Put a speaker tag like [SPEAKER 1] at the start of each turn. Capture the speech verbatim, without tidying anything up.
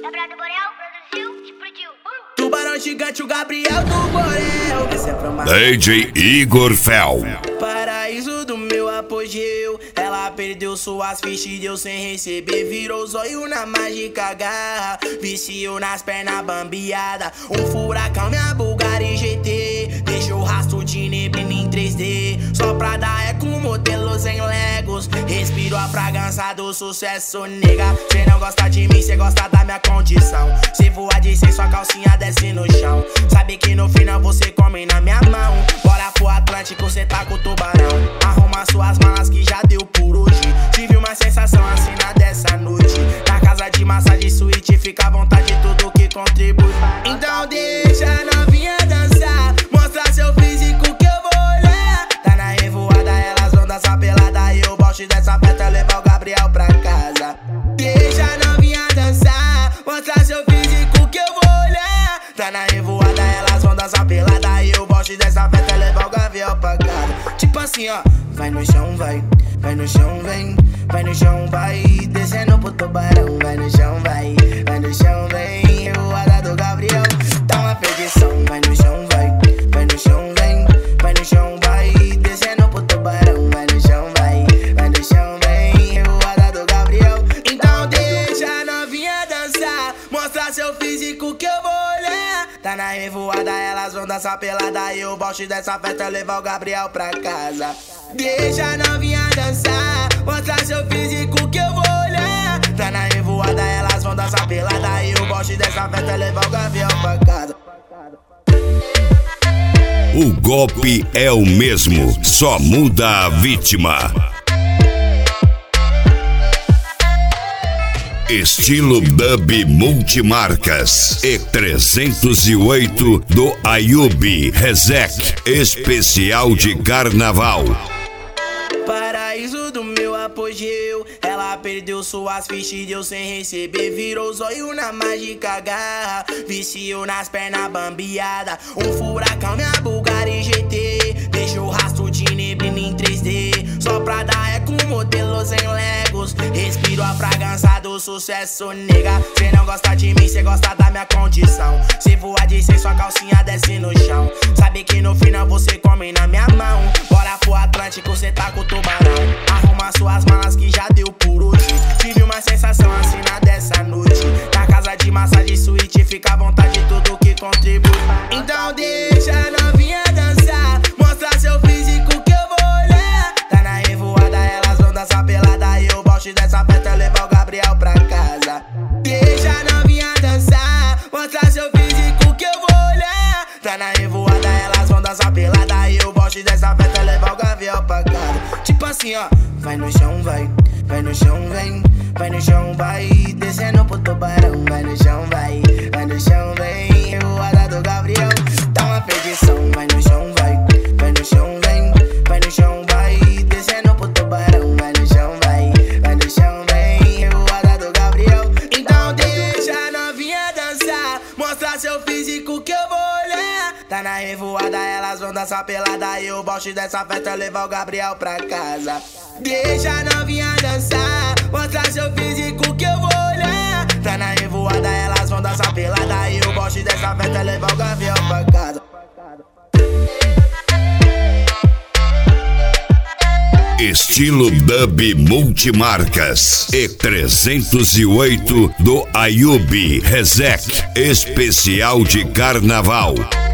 [SPEAKER 1] Gabriel do Borel produziu, explodiu. Uh!
[SPEAKER 2] Tubarão gigante, o Gabriel do Borel. Esse é pra uma...
[SPEAKER 3] D J Igor Fel.
[SPEAKER 2] Paraíso do meu apogeu. Ela perdeu suas fichas, deu sem receber. Virou zóio na mágica garra. Viciou nas pernas bambeada. Um furacão, minha Bulgari G T. Deixou rastro de neblina em três D. Só pra dar eco, modelos em Legos. Respiro a fragrância do sucesso, nega. Cê não gosta de mim, cê gosta da minha condição. Cê voa de sem sua calcinha desce no chão. Sabe que no final você come na minha mão. Bora pro Atlântico, cê tá com o tubarão. Arruma suas malas que já deu por hoje. Tive uma sensação assim na dessa noite. Na casa de massagem suíte, fica à vontade tudo que contribui. Então deixa a novinha dançar. Mostra seu físico que eu vou olhar. Tá na revoada, elas vão dançar pelada. E o bote dessa festa levar o Gabriel pra casa. Deixa a novinha dançar. Mostra seu físico que eu vou olhar. Tá na revoada, elas vão dançar pelada. E o bote dessa festa levar o Gabriel pra casa. Tipo assim, ó. Vai no chão, vai. Vai no chão, vem. Vai no chão, vai. Descendo pro tubarão. Vai no chão, vai. Vai no chão, vem. Revoada do Gabriel. Tá uma perdição. Vai no chão, vai. Vai no chão, vem. Vai no chão, vai. Descendo pro tubarão. Vai no chão, vai. Vai no chão, vem. Revoada do Gabriel. Então deixa a novinha dançar. Mostra seu físico que eu vou olhar. Tá na revoada, elas vão dançar pelada. E o bote dessa festa levar o Gabriel pra casa. Deixa a novinha dançar. Mostra seu físico que eu vou olhar. Tá na revoada, elas vão dançar pelada. E o bote dessa festa levar o Gabriel pra casa.
[SPEAKER 3] O golpe é o mesmo, só muda a vítima. Estilo dub multimarcas E trezentos e oito do Ayub Rezek, especial de carnaval.
[SPEAKER 2] Paraíso do meu apogeu. Ela perdeu suas fichas, deu sem receber. Virou zóio na mágica garra. Viciou nas pernas bambeada. Um furacão, minha Bulgari G T. Deixou rastro de neblina em três D. Só pra dar eco, modelos em Legos. Respiro a fragrância do sucesso, nega. Cê não gosta de mim, cê gosta da minha condição. Cê voa de sem sua calcinha desce no chão. Sabe que no final você come na minha mão. Bora pro Atlântico, cê tá com o tubarão. Arruma suas malas que já deu por hoje. Tive uma sensação assim na dessa noite. Na casa de massagem suíte, fica à vontade tudo que contribui. Então deixa a novinha dançar. Mostra seu físico que eu vou olhar. Tá na revoada, elas vão dançar pelada. E o bote dessa festa levar o Gabriel pra casa. Deixa a novinha dançar. Mostra seu físico que eu vou olhar. Tá na revoada, elas vão dançar pelada. E o bote dessa festa levar o Gabriel pra casa. Tipo assim, ó. Vai no chão, vai. Vai no chão, vem. Vai no chão, vai. Descendo pro tubarão. Vai no chão, vai. Vai no chão, vem. Revoada do Gabriel. Tá uma perdição. Vai no chão, vai. Vai no chão, vem. Vai no chão, vai. Descendo pro tubarão. Vai no chão, vai. Vai no chão, vem. Revoada do Gabriel. Então deixa a novinha dançar. Mostra seu físico que eu vou olhar. Tá na revoada, elas vão dançar pelada. E o bote dessa festa levar o Gabriel pra casa. Deixa a novinha dançar. Mostra seu físico que eu vou olhar. Tá na revoada, elas vão dançar pelada. E o bote dessa festa levar o Gabriel pra casa.
[SPEAKER 3] Estilo dub multimarcas E trezentos e oito do Ayub Rezek, especial de carnaval.